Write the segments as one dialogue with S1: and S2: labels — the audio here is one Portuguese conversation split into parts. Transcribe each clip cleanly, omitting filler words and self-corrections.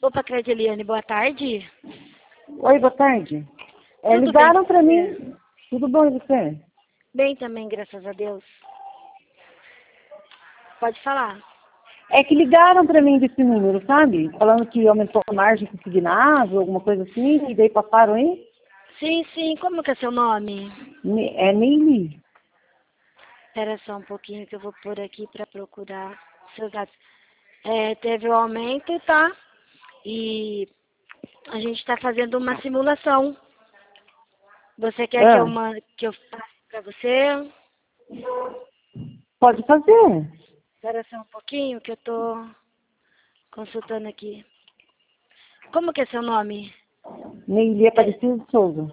S1: Opa, Credeliane, boa tarde.
S2: Oi, boa tarde.
S1: Tudo
S2: Ligaram
S1: bem?
S2: para mim. Tudo bom e você?
S1: Bem também, graças a Deus. Pode falar.
S2: É que ligaram para mim desse número, sabe? Falando que aumentou a margem consignável, alguma coisa assim, e daí passaram aí.
S1: Sim, sim, como que é seu nome?
S2: É Neili.
S1: Espera só um pouquinho que eu vou pôr aqui para procurar seus dados. Teve o aumento, tá? E a gente está fazendo uma simulação. Você quer
S2: Ah,
S1: que eu passe para você?
S2: pode fazer.
S1: Espera só um pouquinho que eu tô consultando aqui. Como que é seu nome?
S2: Neili Aparecido de Souza.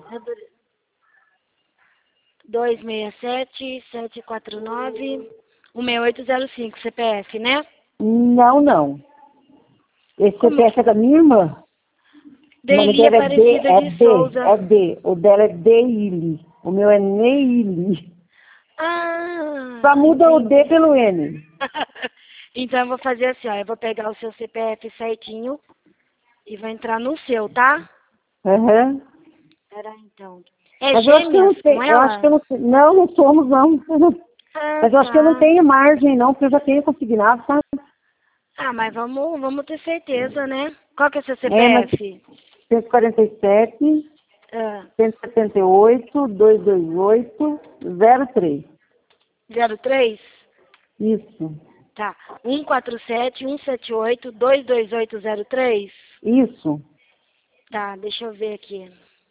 S1: 267-749-16805, CPF, né?
S2: Não, não. Esse
S1: Como
S2: CPF
S1: que...
S2: é da minha irmã. O nome
S1: Deili
S2: dela é D,
S1: Aparecida
S2: é
S1: de
S2: D,
S1: Souza.
S2: é D. O dela é Deili. O meu é Neili.
S1: Ah,
S2: Só muda o D
S1: entendi.
S2: pelo N.
S1: Então eu vou fazer assim, ó. Eu vou pegar o seu CPF certinho e vou entrar no seu, tá?
S2: Aham.
S1: Peraí, então. É
S2: Mas eu acho que eu não
S1: gêmeas com
S2: tenho, eu acho que eu
S1: ela?
S2: não, não, não somos não.
S1: Ah,
S2: Mas eu acho que eu não
S1: tá.
S2: tenho margem não, porque eu já tenho consignado, sabe?
S1: Ah, mas vamos ter certeza, né? Qual que é o seu
S2: É, mas
S1: CPF?
S2: 147,
S1: Ah,
S2: 178, 228, 03.
S1: 03?
S2: Isso,
S1: Tá. 147-178-22803?
S2: isso.
S1: Tá, deixa eu ver aqui.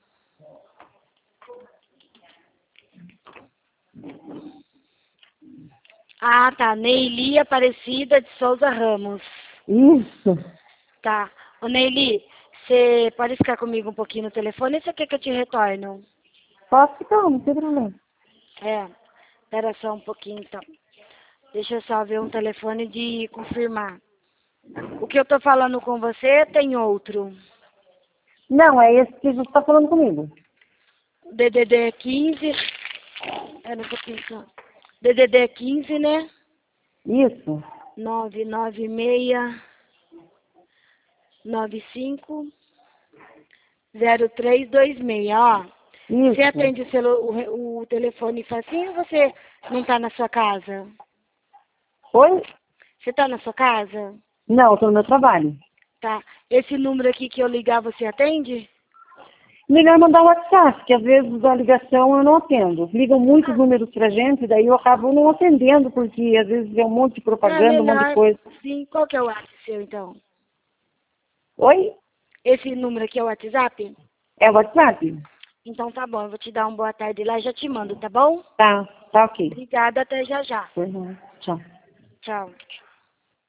S1: Ah, tá. Neili Aparecida de Souza Ramos.
S2: Isso.
S1: Tá. Ô, Neili, você pode ficar comigo um pouquinho no telefone ou você quer que eu te retorno?
S2: Posso ficar, não tem problema.
S1: É. Espera só um pouquinho, então. Deixa eu só ver um telefone de confirmar. O que eu tô falando com você tem outro.
S2: Não, é esse que você está falando comigo.
S1: DDD 15. Era um pouquinho só. DDD 15, né?
S2: Isso,
S1: 996950326, ó. Você
S2: isso.
S1: atende o telefone facinho ou você não tá na sua casa?
S2: Oi?
S1: Você tá na sua casa?
S2: Não, estou no meu trabalho.
S1: Tá. Esse número aqui que eu ligar, você atende?
S2: Melhor mandar um WhatsApp, que às vezes a ligação eu não atendo. Ligam muitos números pra gente, daí eu acabo não atendendo, porque às vezes é um monte de
S1: É
S2: propaganda, um monte de
S1: melhor.
S2: coisa.
S1: Sim. Qual que é o WhatsApp seu, então?
S2: Oi?
S1: Esse número aqui é o WhatsApp?
S2: É o WhatsApp?
S1: Então tá bom, eu vou te dar uma boa tarde lá e já te mando, tá bom?
S2: Tá, tá ok.
S1: Obrigada, até já já.
S2: Uhum. Tchau.
S1: Tchau.